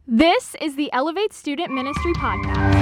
This is the Elevate Student Ministry Podcast.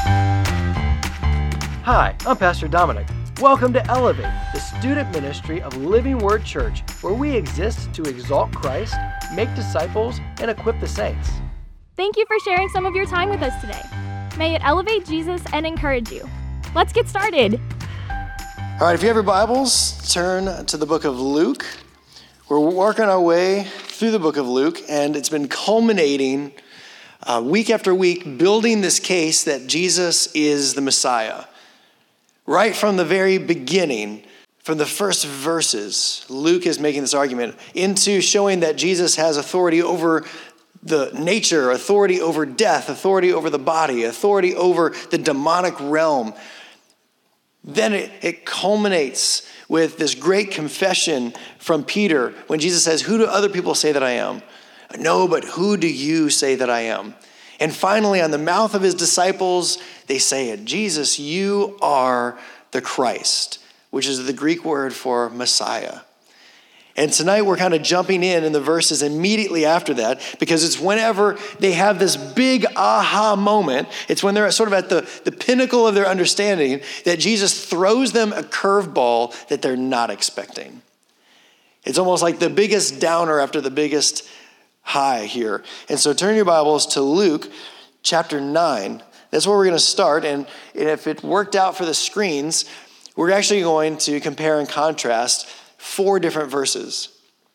Hi, I'm Pastor Dominic. Welcome to Elevate, the student ministry of Living Word Church, where we exist to exalt Christ, make disciples, and equip the saints. Thank you for sharing some of your time with us today. May it elevate Jesus and encourage you. Let's get started. All right, if you have your Bibles, turn to the book of Luke. We're working our way through the book of Luke, and it's been culminating week after week, building this case that Jesus is the Messiah. Right from the very beginning, from the first verses, Luke is making this argument into showing that Jesus has authority over the nature, authority over death, authority over the body, authority over the demonic realm. Then it culminates with this great confession from Peter when Jesus says, "Who do other people say that I am?" "No, but who do you say that I am?" And finally, on the mouth of his disciples, they say it, "Jesus, you are the Christ," which is the Greek word for Messiah. And tonight we're kind of jumping in the verses immediately after that, because it's whenever they have this big aha moment, it's when they're sort of at the pinnacle of their understanding, that Jesus throws them a curveball that they're not expecting. It's almost like the biggest downer after the biggest high here. And so turn your Bibles to Luke chapter 9. That's where we're going to start. And if it worked out for the screens, we're actually going to compare and contrast 4 different verses.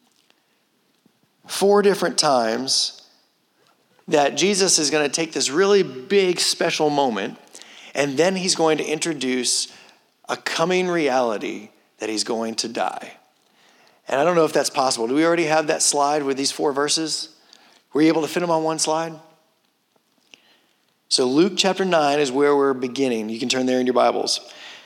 4 different times that Jesus is going to take this really big special moment, and then he's going to introduce a coming reality that he's going to die. And I don't know if that's possible. Do we already have that slide with these 4 verses? Were you able to fit them on one slide? So Luke chapter 9 is where we're beginning. You can turn there in your Bibles.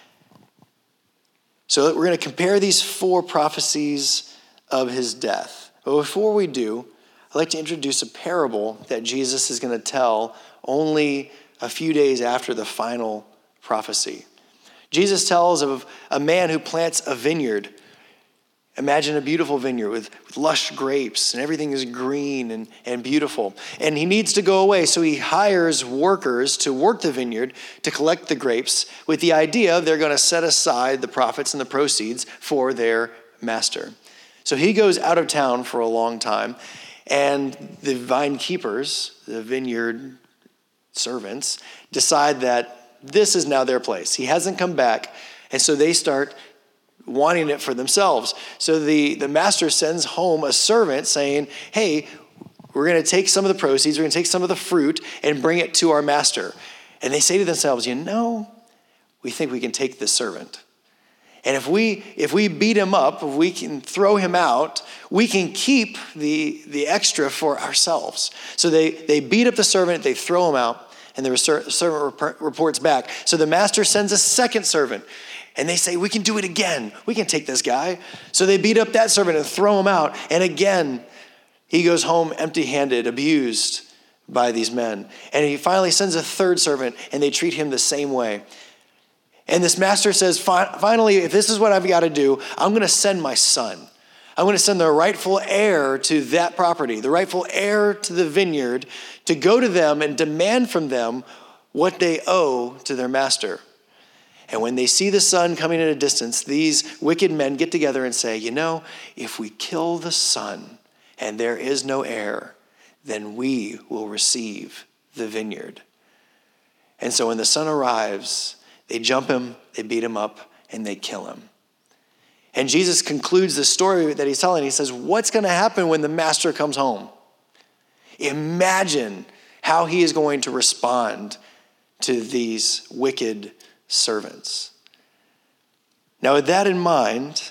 So we're going to compare these 4 prophecies of his death. But before we do, I'd like to introduce a parable that Jesus is going to tell only a few days after the final prophecy. Jesus tells of a man who plants a vineyard. Imagine a beautiful vineyard with lush grapes and everything is green and beautiful. And he needs to go away, so he hires workers to work the vineyard to collect the grapes with the idea they're going to set aside the profits and the proceeds for their master. So he goes out of town for a long time, and the vine keepers, the vineyard servants, decide that this is now their place. He hasn't come back, and so they start wanting it for themselves. So the master sends home a servant saying, "Hey, we're going to take some of the proceeds, we're going to take some of the fruit and bring it to our master." And they say to themselves, we think we can take this servant. And if we beat him up, if we can throw him out, we can keep the extra for ourselves. So they beat up the servant, they throw him out, and the servant reports back. So the master sends a second servant. And they say, "We can do it again. We can take this guy." So they beat up that servant and throw him out. And again, he goes home empty-handed, abused by these men. And he finally sends a third servant, and they treat him the same way. And this master says, "Finally, if this is what I've got to do, I'm going to send my son. I'm going to send the rightful heir to that property, the rightful heir to the vineyard, to go to them and demand from them what they owe to their master." And when they see the son coming at a distance, these wicked men get together and say, "If we kill the son and there is no heir, then we will receive the vineyard." And so when the son arrives, they jump him, they beat him up, and they kill him. And Jesus concludes the story that he's telling. He says, what's going to happen when the master comes home? Imagine how he is going to respond to these wicked servants. Now, with that in mind,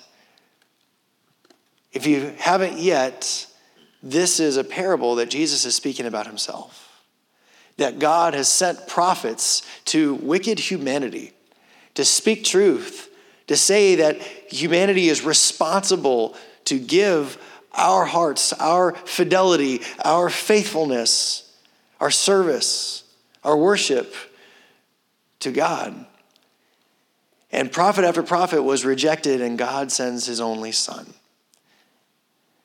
if you haven't yet, this is a parable that Jesus is speaking about himself. That God has sent prophets to wicked humanity to speak truth, to say that humanity is responsible to give our hearts, our fidelity, our faithfulness, our service, our worship to God. And prophet after prophet was rejected, and God sends his only son.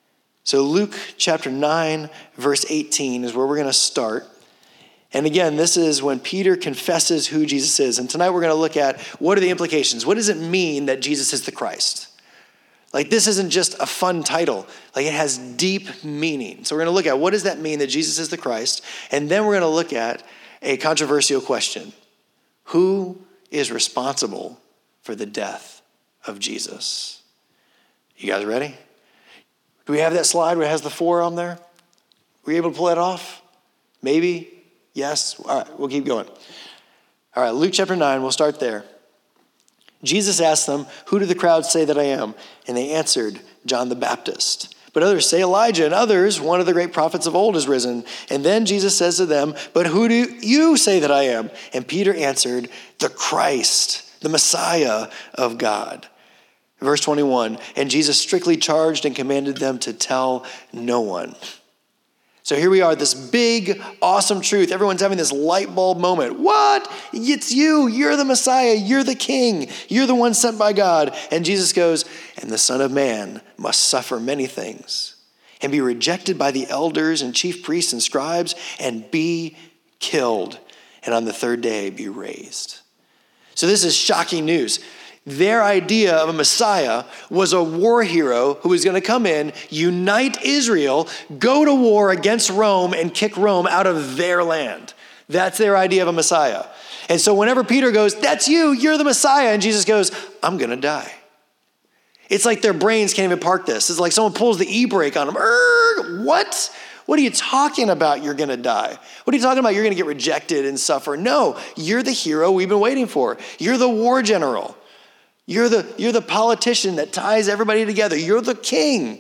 So Luke chapter 9, verse 18 is where we're going to start. And again, this is when Peter confesses who Jesus is. And tonight we're going to look at what are the implications? What does it mean that Jesus is the Christ? Like, this isn't just a fun title. Like, it has deep meaning. So we're going to look at what does that mean that Jesus is the Christ? And then we're going to look at a controversial question. Who is responsible for the death of Jesus? You guys ready? Do we have that slide where it has the 4 on there? Were you able to pull that off? Maybe? Yes? All right, we'll keep going. All right, Luke chapter 9, we'll start there. Jesus asked them, "Who do the crowds say that I am?" And they answered, "John the Baptist. But others say Elijah, and others, one of the great prophets of old has risen." And then Jesus says to them, "But who do you say that I am?" And Peter answered, "The Christ, the Messiah of God." Verse 21, and Jesus strictly charged and commanded them to tell no one. So here we are, this big, awesome truth. Everyone's having this light bulb moment. What? It's you. You're the Messiah. You're the King. You're the one sent by God. And Jesus goes, "And the Son of Man must suffer many things and be rejected by the elders and chief priests and scribes and be killed, and on the third day be raised." So this is shocking news. Their idea of a Messiah was a war hero who was going to come in, unite Israel, go to war against Rome, and kick Rome out of their land. That's their idea of a Messiah. And so whenever Peter goes, "That's you, you're the Messiah," and Jesus goes, "I'm going to die." It's like their brains can't even park this. It's like someone pulls the e-brake on them. What? What are you talking about? You're going to die. What are you talking about? You're going to get rejected and suffer. No, you're the hero we've been waiting for. You're the war general. You're the politician that ties everybody together. You're the king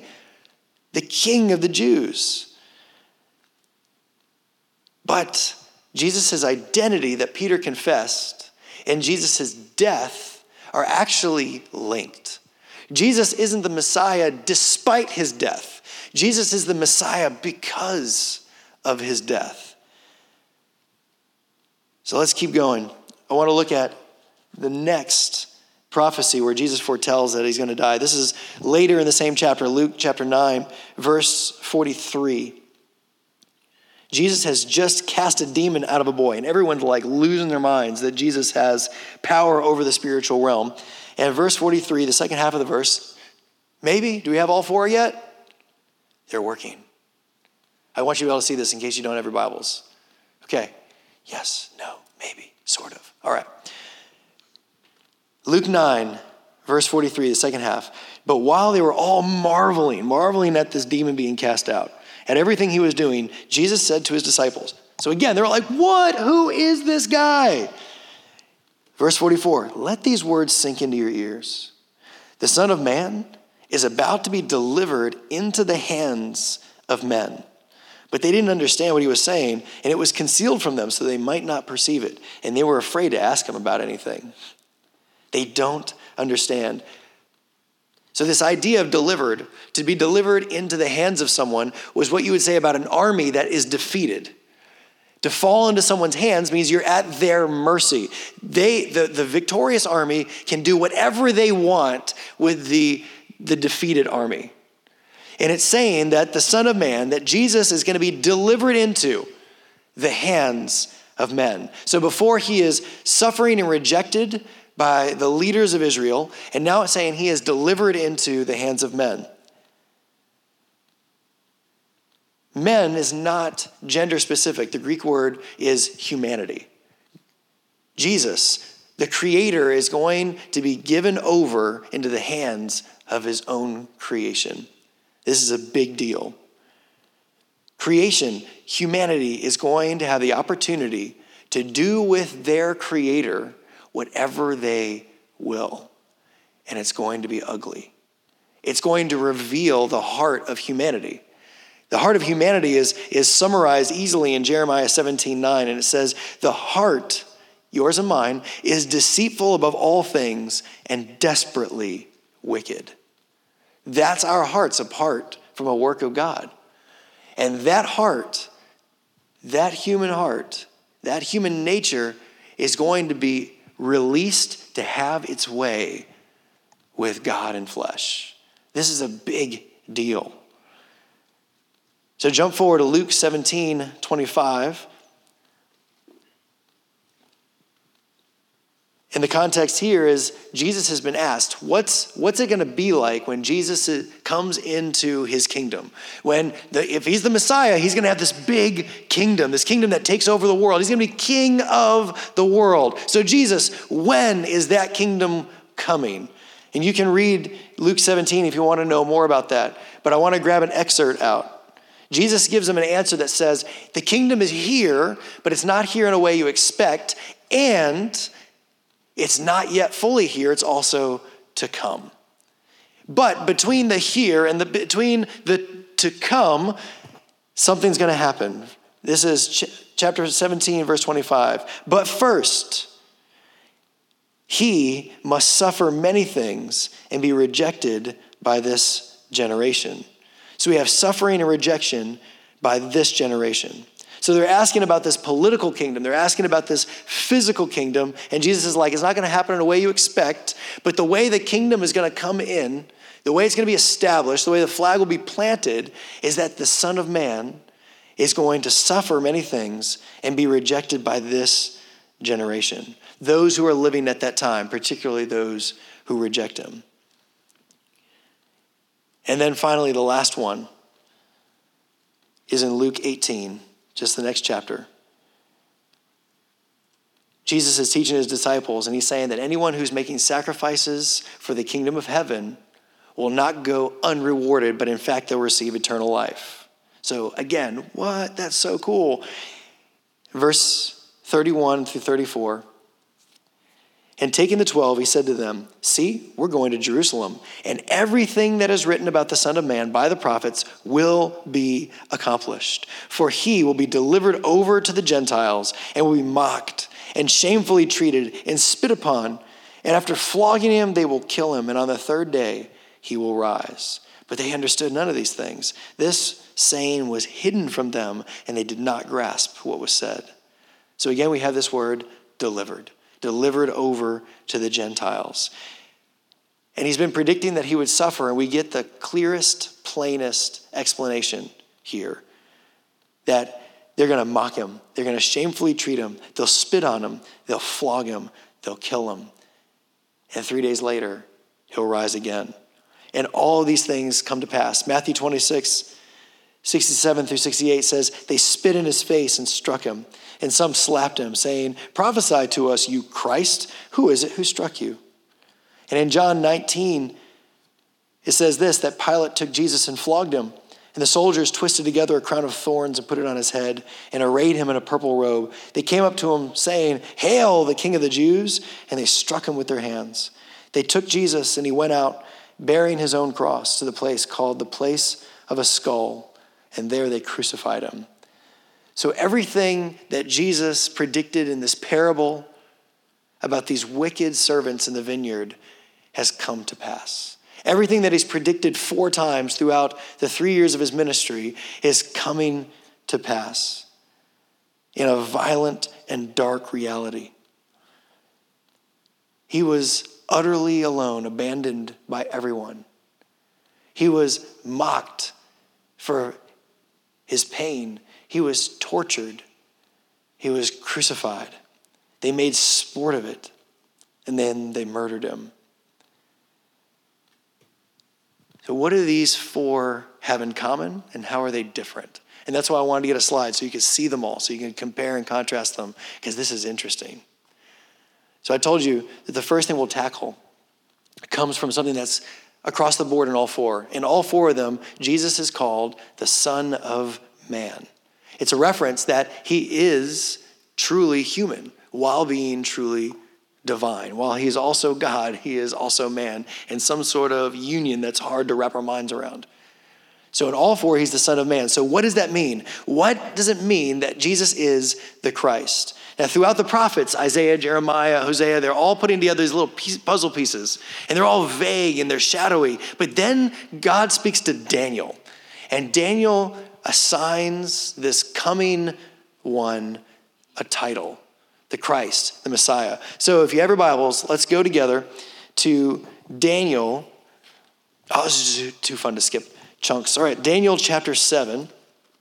of the Jews. But Jesus' identity that Peter confessed and Jesus' death are actually linked. Jesus isn't the Messiah despite his death. Jesus is the Messiah because of his death. So let's keep going. I want to look at the next prophecy where Jesus foretells that he's going to die. This is later in the same chapter, Luke chapter 9, verse 43. Jesus has just cast a demon out of a boy, and everyone's like losing their minds that Jesus has power over the spiritual realm. And verse 43, the second half of the verse, maybe, do we have all 4 yet? They're working. I want you to be able to see this in case you don't have your Bibles. Okay, yes, no, maybe, sort of. All right. Luke 9, verse 43, the second half. But while they were all marveling at this demon being cast out, at everything he was doing, Jesus said to his disciples. So again, they're like, what? Who is this guy? Verse 44, let these words sink into your ears. The Son of Man is about to be delivered into the hands of men. But they didn't understand what he was saying, and it was concealed from them so they might not perceive it. And they were afraid to ask him about anything. They don't understand. So this idea of delivered, to be delivered into the hands of someone, was what you would say about an army that is defeated. To fall into someone's hands means you're at their mercy. The victorious army can do whatever they want with the defeated army. And it's saying that the Son of Man, that Jesus is going to be delivered into the hands of men. So before he is suffering and rejected by the leaders of Israel, and now it's saying he is delivered into the hands of men. Men is not gender specific. The Greek word is humanity. Jesus, the Creator, is going to be given over into the hands of his own creation. This is a big deal. Creation, humanity, is going to have the opportunity to do with their Creator whatever they will. And it's going to be ugly. It's going to reveal the heart of humanity. The heart of humanity is summarized easily in Jeremiah 17:9, and it says, the heart, yours and mine, is deceitful above all things and desperately wicked. That's our hearts apart from a work of God. And that heart, that human nature is going to be released to have its way with God in flesh. This is a big deal. So jump forward to Luke 17:25. And the context here is Jesus has been asked, what's it going to be like when Jesus comes into his kingdom? If he's the Messiah, he's going to have this big kingdom, this kingdom that takes over the world. He's going to be king of the world. So Jesus, when is that kingdom coming? And you can read Luke 17 if you want to know more about that. But I want to grab an excerpt out. Jesus gives them an answer that says, the kingdom is here, but it's not here in a way you expect, and it's not yet fully here, it's also to come. But between the here and between the to come, something's going to happen. This is chapter 17, verse 25. But first, he must suffer many things and be rejected by this generation. So we have suffering and rejection by this generation. So they're asking about this political kingdom. They're asking about this physical kingdom. And Jesus is like, it's not going to happen in a way you expect, but the way the kingdom is going to come in, the way it's going to be established, the way the flag will be planted, is that the Son of Man is going to suffer many things and be rejected by this generation. Those who are living at that time, particularly those who reject him. And then finally, the last one is in Luke 18. Just the next chapter. Jesus is teaching his disciples, and he's saying that anyone who's making sacrifices for the kingdom of heaven will not go unrewarded, but in fact, they'll receive eternal life. So again, what? That's so cool. Verse 31 through 34. And taking the 12, he said to them, see, we're going to Jerusalem, and everything that is written about the Son of Man by the prophets will be accomplished. For he will be delivered over to the Gentiles and will be mocked and shamefully treated and spit upon. And after flogging him, they will kill him. And on the third day, he will rise. But they understood none of these things. This saying was hidden from them, and they did not grasp what was said. So again, we have this word, delivered. Delivered over to the Gentiles. And he's been predicting that he would suffer, and we get the clearest, plainest explanation here. That they're going to mock him. They're going to shamefully treat him. They'll spit on him. They'll flog him. They'll kill him. And 3 days later, he'll rise again. And all of these things come to pass. Matthew 26, 67 through 68 says, they spit in his face and struck him. And some slapped him, saying, prophesy to us, you Christ. Who is it who struck you? And in John 19, it says this, that Pilate took Jesus and flogged him. And the soldiers twisted together a crown of thorns and put it on his head and arrayed him in a purple robe. They came up to him saying, hail, the King of the Jews. And they struck him with their hands. They took Jesus and he went out bearing his own cross to the place called the place of a skull. And there they crucified him. So everything that Jesus predicted in this parable about these wicked servants in the vineyard has come to pass. Everything that he's predicted 4 times throughout the 3 years of his ministry is coming to pass in a violent and dark reality. He was utterly alone, abandoned by everyone. He was mocked for his pain. He was tortured. He was crucified. They made sport of it, and then they murdered him. So what do these 4 have in common, and how are they different? And that's why I wanted to get a slide so you could see them all, so you can compare and contrast them, because this is interesting. So I told you that the first thing we'll tackle comes from something that's across the board in all 4. In all 4 of them, Jesus is called the Son of Man. It's a reference that he is truly human while being truly divine. While he is also God, he is also man in some sort of union that's hard to wrap our minds around. So in all 4, he's the Son of Man. So what does that mean? What does it mean that Jesus is the Christ? Now, throughout the prophets, Isaiah, Jeremiah, Hosea, they're all putting together these little puzzle pieces, and they're all vague and they're shadowy. But then God speaks to Daniel, and Daniel assigns this coming one a title, the Christ, the Messiah. So if you have your Bibles, let's go together to Daniel. Oh, this is too fun to skip chunks. All right, Daniel chapter 7.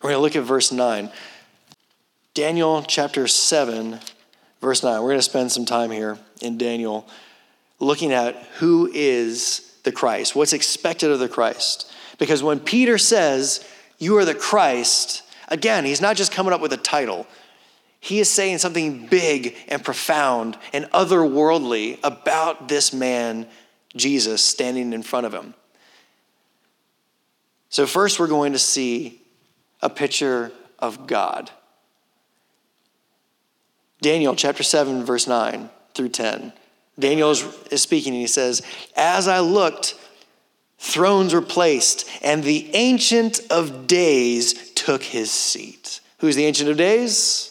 We're going to look at verse 9. Daniel chapter 7, verse 9. We're going to spend some time here in Daniel looking at who is the Christ, what's expected of the Christ. Because when Peter says, you are the Christ, again, he's not just coming up with a title. He is saying something big and profound and otherworldly about this man, Jesus, standing in front of him. So first we're going to see a picture of God. Daniel chapter 7, verse 9 through 10. Daniel is speaking and he says, as I looked, thrones were placed, and the Ancient of Days took his seat. Who's the Ancient of Days?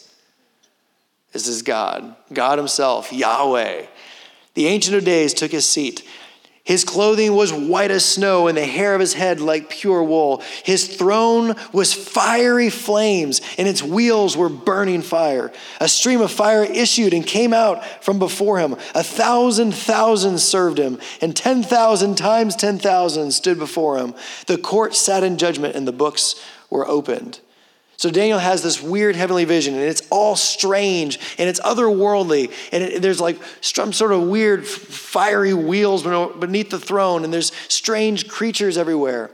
This is God himself, Yahweh. The Ancient of Days took his seat. His clothing was white as snow, and the hair of his head like pure wool. His throne was fiery flames, and its wheels were burning fire. A stream of fire issued and came out from before him. 1,000,000 served him, and 10,000 times 10,000 stood before him. The court sat in judgment, and the books were opened. So Daniel has this weird heavenly vision, and it's all strange, and it's otherworldly, and there's like some sort of weird fiery wheels beneath the throne, and there's strange creatures everywhere.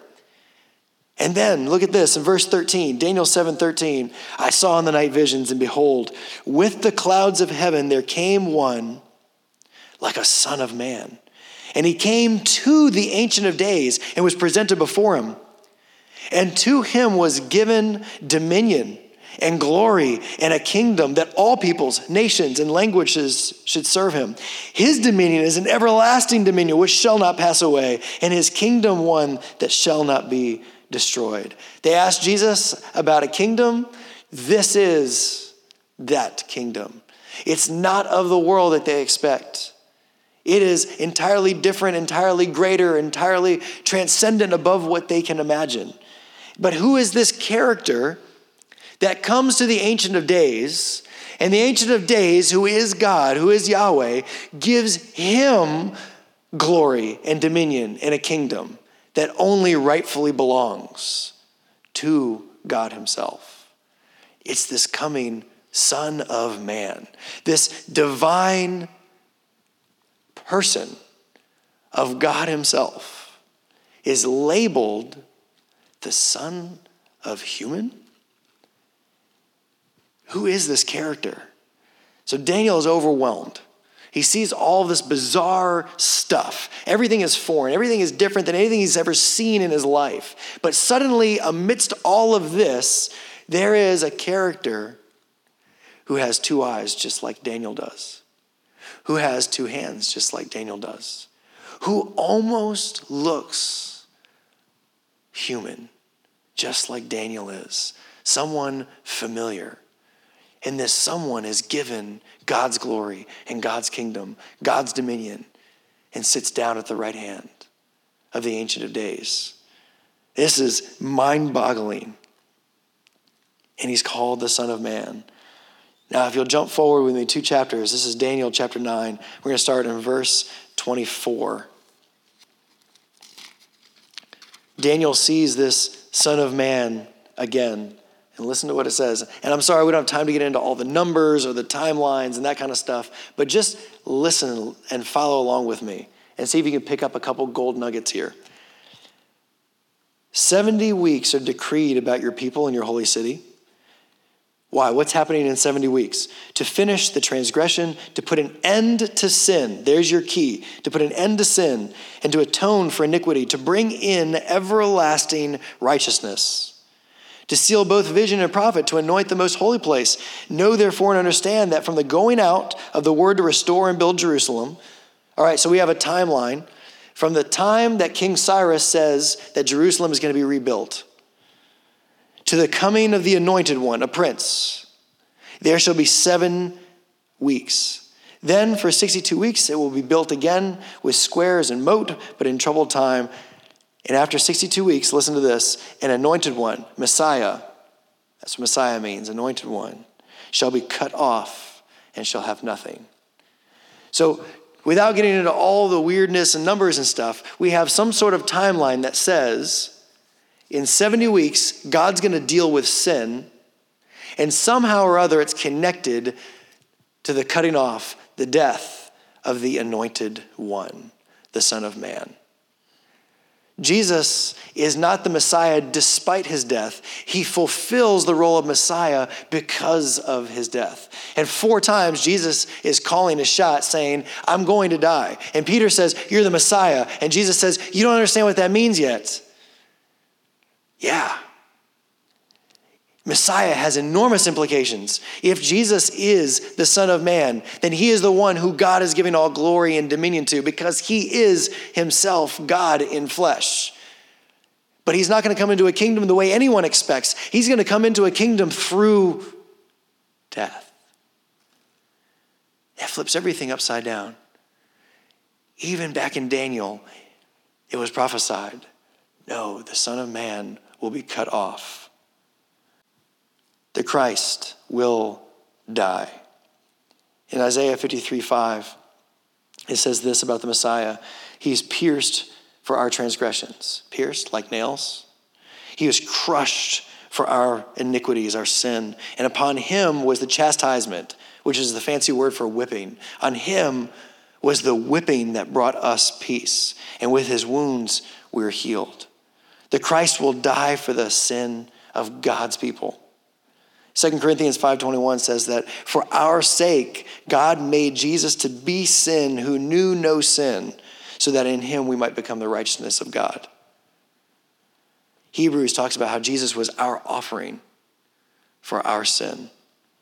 And then, look at this, in verse 13, Daniel 7:13, I saw in the night visions, and behold, with the clouds of heaven there came one like a son of man. And he came to the Ancient of Days and was presented before him. And to him was given dominion and glory and a kingdom that all peoples, nations, and languages should serve him. His dominion is an everlasting dominion which shall not pass away, and his kingdom one that shall not be destroyed. They asked Jesus about a kingdom. This is that kingdom. It's not of the world that they expect. It is entirely different, entirely greater, entirely transcendent above what they can imagine. But who is this character that comes to the Ancient of Days, and the Ancient of Days, who is God, who is Yahweh, gives him glory and dominion and a kingdom that only rightfully belongs to God himself? It's this coming Son of Man, this divine person of God himself is labeled the Son of Human? Who is this character? So Daniel is overwhelmed. He sees all this bizarre stuff. Everything is foreign. Everything is different than anything he's ever seen in his life. But suddenly, amidst all of this, there is a character who has two eyes just like Daniel does, who has two hands just like Daniel does, who almost looks human, just like Daniel is. Someone familiar. And this someone is given God's glory and God's kingdom, God's dominion, and sits down at the right hand of the Ancient of Days. This is mind-boggling. And he's called the Son of Man. Now, if you'll jump forward with me 2 chapters, this is Daniel chapter 9. We're going to start in verse 24. Daniel sees this Son of Man again. And listen to what it says. And I'm sorry, we don't have time to get into all the numbers or the timelines and that kind of stuff. But just listen and follow along with me and see if you can pick up a couple gold nuggets here. 70 weeks are decreed about your people and your holy city. Why? What's happening in 70 weeks? To finish the transgression, to put an end to sin. There's your key. To put an end to sin and to atone for iniquity, to bring in everlasting righteousness. To seal both vision and prophet, to anoint the most holy place. Know therefore and understand that from the going out of the word to restore and build Jerusalem. All right, so we have a timeline. From the time that King Cyrus says that Jerusalem is going to be rebuilt, to the coming of the anointed one, a prince, there shall be 7 weeks. Then for 62 weeks it will be built again with squares and moat, but in troubled time. And after 62 weeks, listen to this, an anointed one, Messiah, that's what Messiah means, anointed one, shall be cut off and shall have nothing. So without getting into all the weirdness and numbers and stuff, we have some sort of timeline that says In 70 weeks, God's going to deal with sin, and somehow or other it's connected to the cutting off, the death of the anointed one, the Son of Man. Jesus is not the Messiah despite his death. He fulfills the role of Messiah because of his death. And 4 times Jesus is calling a shot saying, I'm going to die. And Peter says, you're the Messiah. And Jesus says, you don't understand what that means yet. Yeah. Messiah has enormous implications. If Jesus is the Son of Man, then he is the one who God is giving all glory and dominion to because he is himself God in flesh. But he's not going to come into a kingdom the way anyone expects. He's going to come into a kingdom through death. That flips everything upside down. Even back in Daniel, it was prophesied, no, the Son of Man will be cut off. The Christ will die. In Isaiah 53:5, it says this about the Messiah. He's pierced for our transgressions. Pierced like nails. He was crushed for our iniquities, our sin. And upon him was the chastisement, which is the fancy word for whipping. On him was the whipping that brought us peace. And with his wounds, we're healed. The Christ will die for the sin of God's people. 2 Corinthians 5:21 says that for our sake, God made Jesus to be sin who knew no sin, so that in him we might become the righteousness of God. Hebrews talks about how Jesus was our offering for our sin.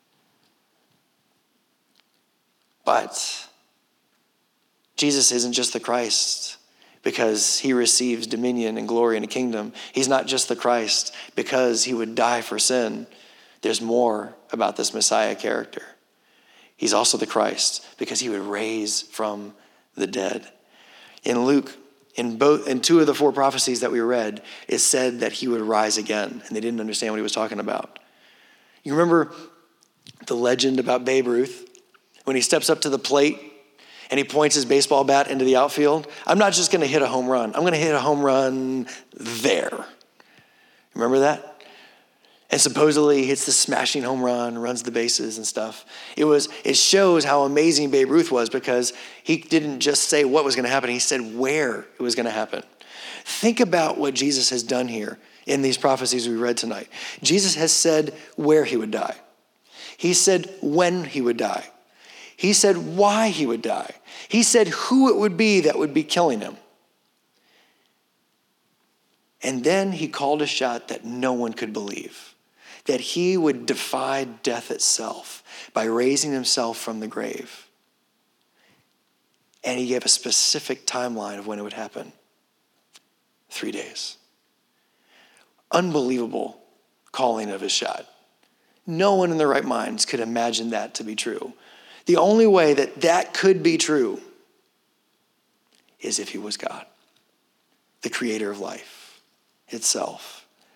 But Jesus isn't just the Christ because he receives dominion and glory and a kingdom. He's not just the Christ because he would die for sin. There's more about this Messiah character. He's also the Christ because he would raise from the dead. In Luke, in 2 of the 4 prophecies that we read, it said that he would rise again, and they didn't understand what he was talking about. You remember the legend about Babe Ruth? When he steps up to the plate and he points his baseball bat into the outfield, I'm not just going to hit a home run. I'm going to hit a home run there. Remember that? And supposedly hits the smashing home run, runs the bases and stuff. It shows how amazing Babe Ruth was because he didn't just say what was going to happen. He said where it was going to happen. Think about what Jesus has done here in these prophecies we read tonight. Jesus has said where he would die. He said when he would die. He said why he would die. He said who it would be that would be killing him. And then he called a shot that no one could believe. That he would defy death itself by raising himself from the grave. And he gave a specific timeline of when it would happen. 3 days. Unbelievable calling of his shot. No one in their right minds could imagine that to be true. The only way that that could be true is if he was God, the creator of life itself.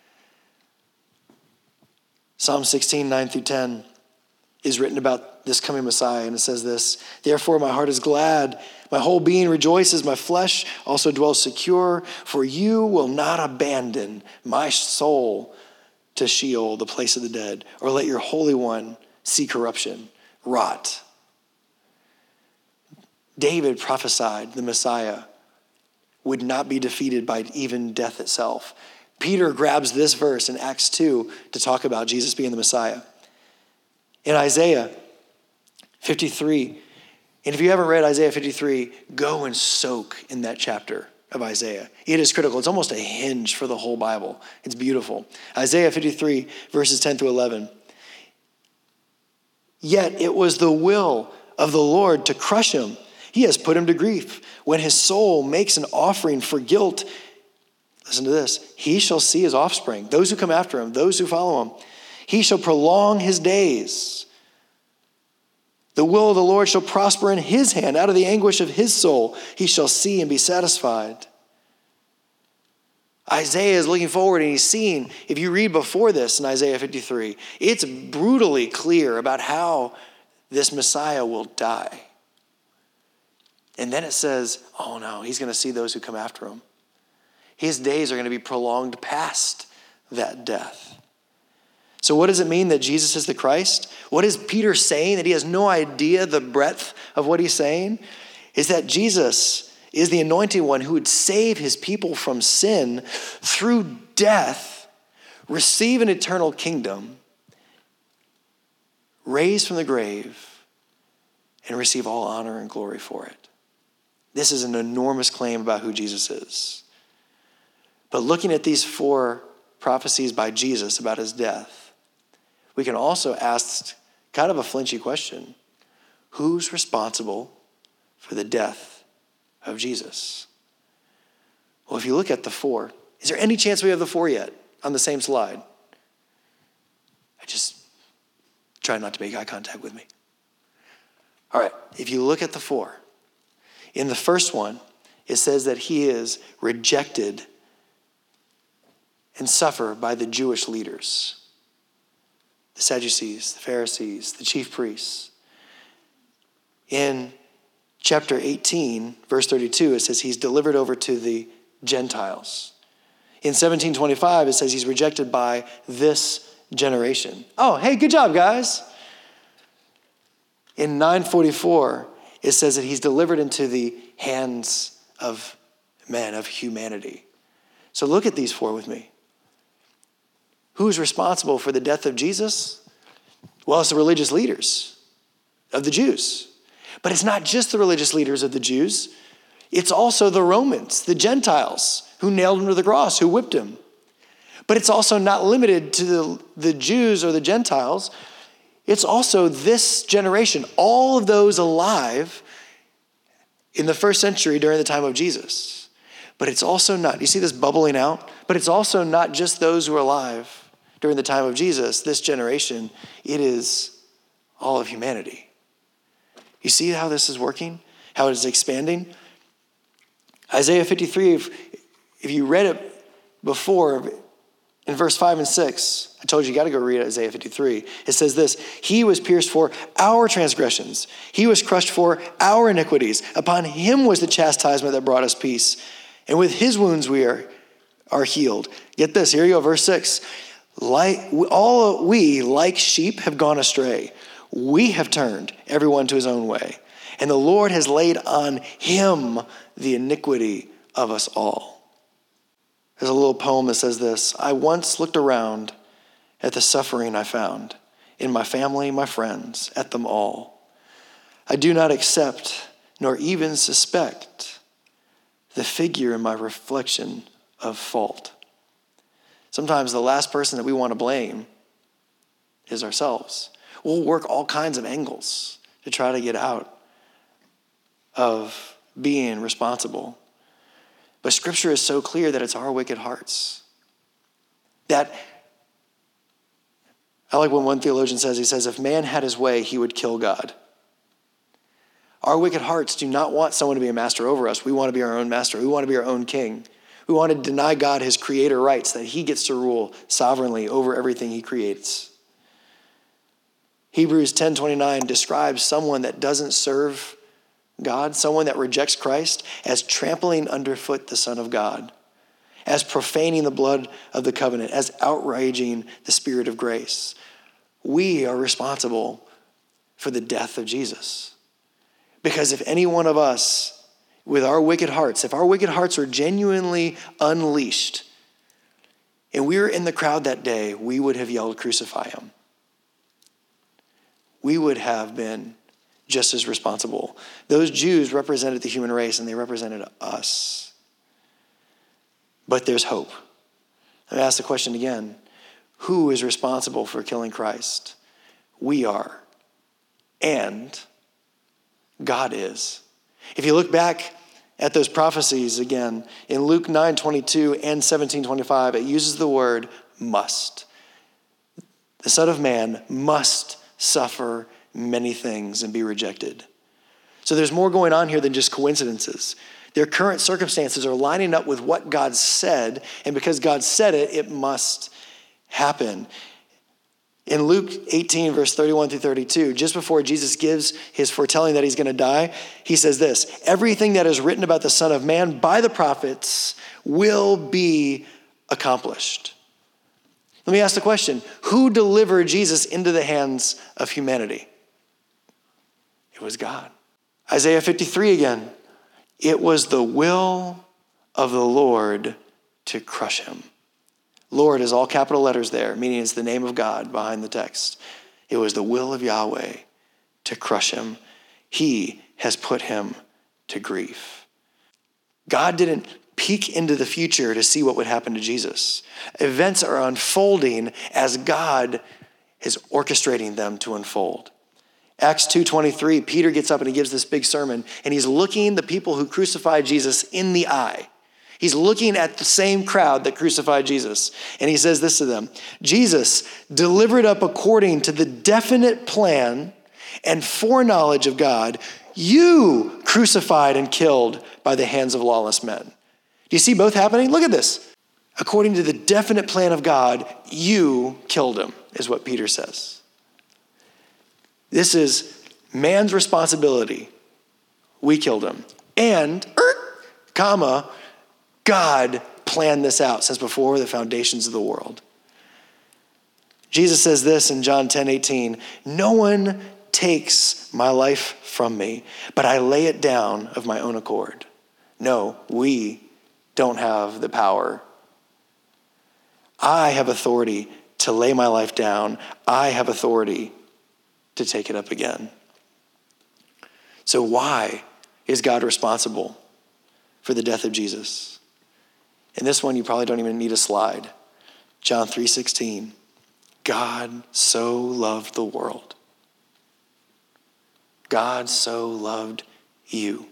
Psalm 16, 9-10 is written about this coming Messiah, and it says this, therefore my heart is glad, my whole being rejoices, my flesh also dwells secure, for you will not abandon my soul to Sheol, the place of the dead, or let your Holy One see corruption, rot. David prophesied the Messiah would not be defeated by even death itself. Peter grabs this verse in Acts 2 to talk about Jesus being the Messiah. In Isaiah 53, and if you haven't read Isaiah 53, go and soak in that chapter of Isaiah. It is critical. It's almost a hinge for the whole Bible. It's beautiful. Isaiah 53, verses 10-11. Yet it was the will of the Lord to crush him. He has put him to grief. When his soul makes an offering for guilt, listen to this. He shall see his offspring, those who come after him, those who follow him. He shall prolong his days. The will of the Lord shall prosper in his hand. Out of the anguish of his soul, he shall see and be satisfied. Isaiah is looking forward and he's seeing, if you read before this in Isaiah 53, it's brutally clear about how this Messiah will die. And then it says, oh no, he's going to see those who come after him. His days are going to be prolonged past that death. So what does it mean that Jesus is the Christ? What is Peter saying? That he has no idea the breadth of what he's saying? Is that Jesus is the anointed one who would save his people from sin through death, receive an eternal kingdom, raise from the grave, and receive all honor and glory for it. This is an enormous claim about who Jesus is. But looking at these 4 prophecies by Jesus about his death, we can also ask kind of a flinchy question. Who's responsible for the death of Jesus? Well, if you look at the 4, is there any chance we have the 4 yet on the same slide? I just try not to make eye contact with me. All right, if you look at the 4, in the first one, it says that he is rejected and suffered by the Jewish leaders, the Sadducees, the Pharisees, the chief priests. In chapter 18, verse 32, it says he's delivered over to the Gentiles. In 1725, it says he's rejected by this generation. Oh, hey, good job, guys. In 944, it says that he's delivered into the hands of men, of humanity. So look at these 4 with me. Who's responsible for the death of Jesus? Well, it's the religious leaders of the Jews. But it's not just the religious leaders of the Jews. It's also the Romans, the Gentiles, who nailed him to the cross, who whipped him. But it's also not limited to the Jews or the Gentiles. It's also this generation, all of those alive in the first century during the time of Jesus. But it's also not, you see this bubbling out? But it's also not just those who are alive during the time of Jesus, this generation. It is all of humanity. You see how this is working? How it is expanding? Isaiah 53, if you read it before, in verse 5 and 6, I told you got to go read Isaiah 53. It says this: he was pierced for our transgressions. He was crushed for our iniquities. Upon him was the chastisement that brought us peace. And with his wounds we are healed. Get this, here you go, verse 6. Like sheep have gone astray. We have turned everyone to his own way. And the Lord has laid on him the iniquity of us all. There's a little poem that says this: I once looked around at the suffering I found in my family, my friends, at them all. I do not accept nor even suspect the figure in my reflection of fault. Sometimes the last person that we want to blame is ourselves. We'll work all kinds of angles to try to get out of being responsible. But Scripture is so clear that it's our wicked hearts. That, I like what one theologian says. He says, if man had his way, he would kill God. Our wicked hearts do not want someone to be a master over us. We want to be our own master. We want to be our own king. We want to deny God his creator rights, that he gets to rule sovereignly over everything he creates. Hebrews 10:29 describes someone that doesn't serve God, someone that rejects Christ, as trampling underfoot the Son of God, as profaning the blood of the covenant, as outraging the Spirit of grace. We are responsible for the death of Jesus. Because if any one of us, with our wicked hearts, if our wicked hearts are genuinely unleashed, and we were in the crowd that day, we would have yelled, "Crucify him." We would have been just as responsible. Those Jews represented the human race, and they represented us. But there's hope. Let me ask the question again. Who is responsible for killing Christ? We are. And God is. If you look back at those prophecies again, in Luke 9:22 and 17:25, it uses the word must. The Son of Man must suffer many things and be rejected. So there's more going on here than just coincidences. Their current circumstances are lining up with what God said, and because God said it, it must happen. In Luke 18, verse 31 through 32, just before Jesus gives his foretelling that he's going to die, he says this: everything that is written about the Son of Man by the prophets will be accomplished. Let me ask the question, who delivered Jesus into the hands of humanity? It was God. Isaiah 53 again. It was the will of the Lord to crush him. Lord is all capital letters there, meaning it's the name of God behind the text. It was the will of Yahweh to crush him. He has put him to grief. God didn't peek into the future to see what would happen to Jesus. Events are unfolding as God is orchestrating them to unfold. Acts 2:23, Peter gets up and he gives this big sermon, and he's looking the people who crucified Jesus in the eye. He's looking at the same crowd that crucified Jesus. And he says this to them: Jesus, delivered up according to the definite plan and foreknowledge of God, you crucified and killed by the hands of lawless men. Do you see both happening? Look at this. According to the definite plan of God, you killed him, is what Peter says. This is man's responsibility. We killed him. And, God planned this out since before the foundations of the world. Jesus says this in John 10:18, no one takes my life from me, but I lay it down of my own accord. No, we don't have the power. I have authority to lay my life down. I have authority to take it up again. So why is God responsible for the death of Jesus? In this one, you probably don't even need a slide. John 3:16, God so loved the world. God so loved you.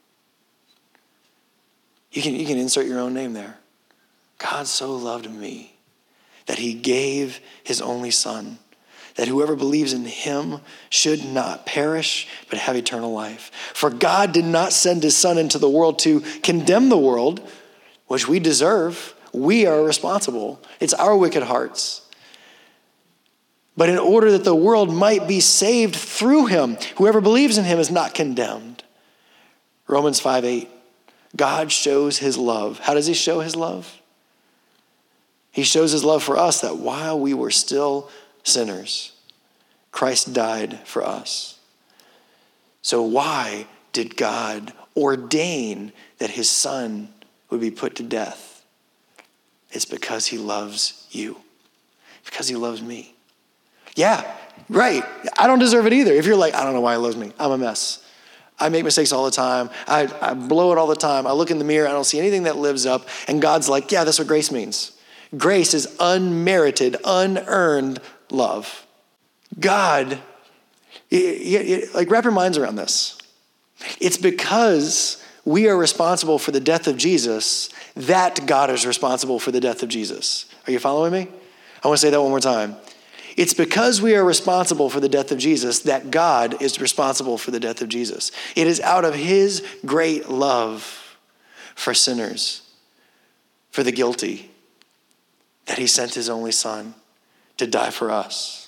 You can insert your own name there. God so loved me that he gave his only son, that whoever believes in him should not perish, but have eternal life. For God did not send his son into the world to condemn the world, which we deserve. We are responsible. It's our wicked hearts. But in order that the world might be saved through him, whoever believes in him is not condemned. Romans 5:8, God shows his love. How does he show his love? He shows his love for us that while we were still sinners, Christ died for us. So why did God ordain that his son would be put to death? It's because he loves you. Because he loves me. Yeah, right. I don't deserve it either. If you're like, I don't know why he loves me. I'm a mess. I make mistakes all the time. I blow it all the time. I look in the mirror. I don't see anything that lives up. And God's like, yeah, that's what grace means. Grace is unmerited, unearned love. God, like, wrap your minds around this. It's because we are responsible for the death of Jesus that God is responsible for the death of Jesus. Are you following me? I want to say that one more time. It's because we are responsible for the death of Jesus that God is responsible for the death of Jesus. It is out of his great love for sinners, for the guilty, that he sent his only son to die for us.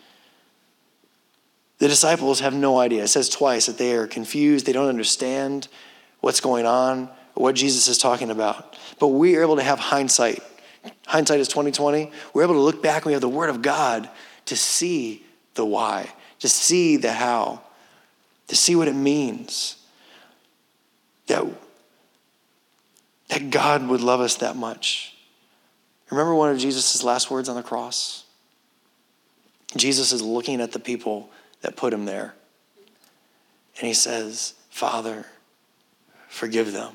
The disciples have no idea. It says twice that they are confused. They don't understand what's going on, what Jesus is talking about. But we are able to have hindsight. Hindsight is 20/20. We're able to look back and we have the word of God to see the why, to see the how, to see what it means that God would love us that much. Remember one of Jesus' last words on the cross? Jesus is looking at the people that put him there. And he says, Father, forgive them.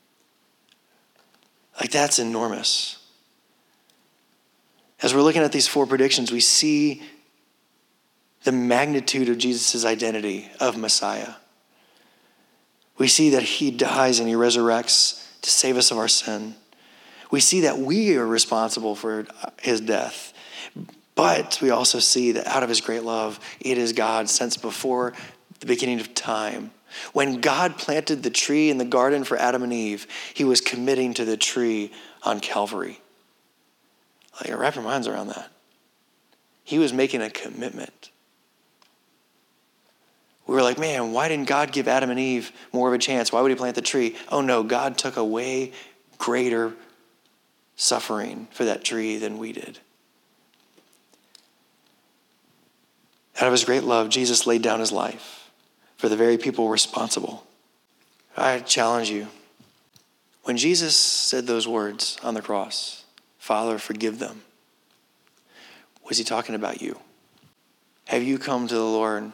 Like, that's enormous. As we're looking at these four predictions, we see the magnitude of Jesus' identity of Messiah. We see that he dies and he resurrects to save us of our sin. We see that we are responsible for his death. But we also see that out of his great love, it is God since before the beginning of time. When God planted the tree in the garden for Adam and Eve, he was committing to the tree on Calvary. Like, wrap your minds around that. He was making a commitment. We were like, man, why didn't God give Adam and Eve more of a chance? Why would he plant the tree? Oh no, God took a way greater suffering for that tree than we did. Out of his great love, Jesus laid down his life for the very people responsible. I challenge you. When Jesus said those words on the cross, Father, forgive them, was he talking about you? Have you come to the Lord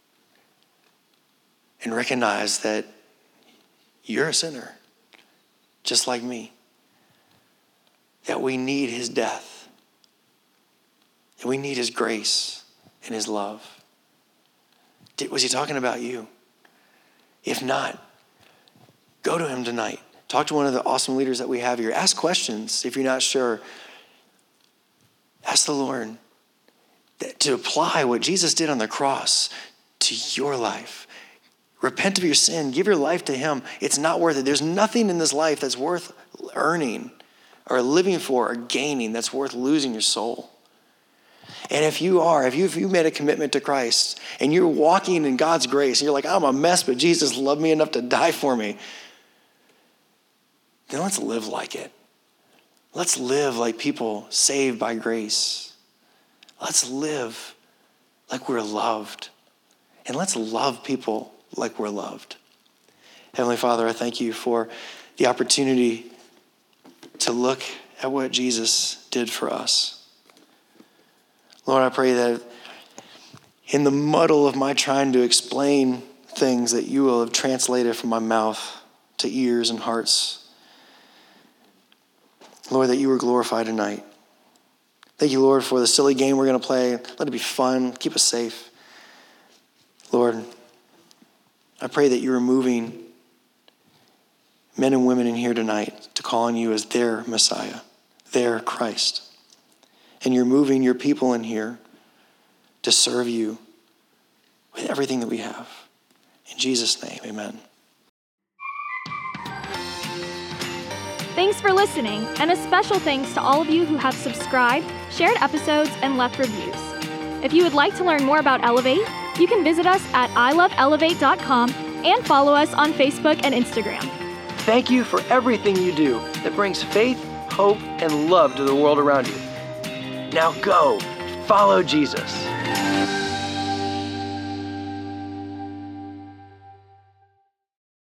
and recognized that you're a sinner, just like me? That we need his death, that we need his grace and his love? Was he talking about you? If not, go to him tonight. Talk to one of the awesome leaders that we have here. Ask questions if you're not sure. Ask the Lord to apply what Jesus did on the cross to your life. Repent of your sin. Give your life to him. It's not worth it. There's nothing in this life that's worth earning or living for or gaining that's worth losing your soul. And if you've made a commitment to Christ and you're walking in God's grace and you're like, I'm a mess, but Jesus loved me enough to die for me, then let's live like it. Let's live like people saved by grace. Let's live like we're loved. And let's love people like we're loved. Heavenly Father, I thank you for the opportunity to look at what Jesus did for us. Lord, I pray that in the muddle of my trying to explain things, that you will have translated from my mouth to ears and hearts. Lord, that you were glorified tonight. Thank you, Lord, for the silly game we're going to play. Let it be fun. Keep us safe. Lord, I pray that you're moving men and women in here tonight to call on you as their Messiah, their Christ. And you're moving your people in here to serve you with everything that we have. In Jesus' name, amen. Thanks for listening, and a special thanks to all of you who have subscribed, shared episodes, and left reviews. If you would like to learn more about Elevate, you can visit us at iloveelevate.com and follow us on Facebook and Instagram. Thank you for everything you do that brings faith, hope, and love to the world around you. Now go, follow Jesus.